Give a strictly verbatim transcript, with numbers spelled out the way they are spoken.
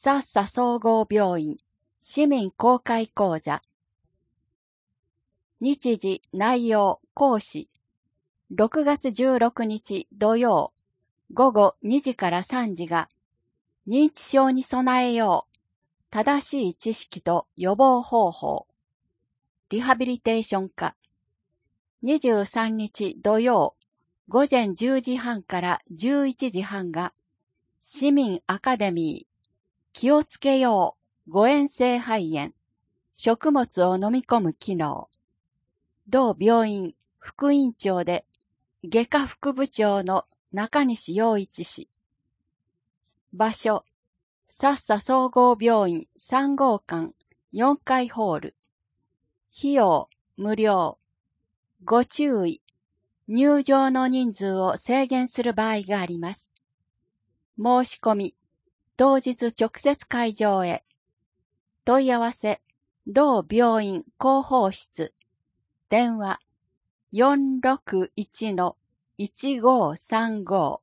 さっさ総合病院市民公開講座。日時、内容、講師。ろくがつじゅうろくにち土曜、午後にじからさんじが、認知症に備えよう。正しい知識と予防方法。リハビリテーション科。にじゅうさんにち土曜、午前じゅうじはんからじゅういちじはんが、市民アカデミー。気をつけよう。誤嚥性肺炎。食物を飲み込む機能。同病院副院長で、外科副部長の中西洋一氏。場所、さっさ総合病院さんごうかんよんかいホール。費用、無料。ご注意。入場の人数を制限する場合があります。申し込み、当日直接会場へ。問い合わせ、同病院広報室。電話、よんろくいちのいちごさんご。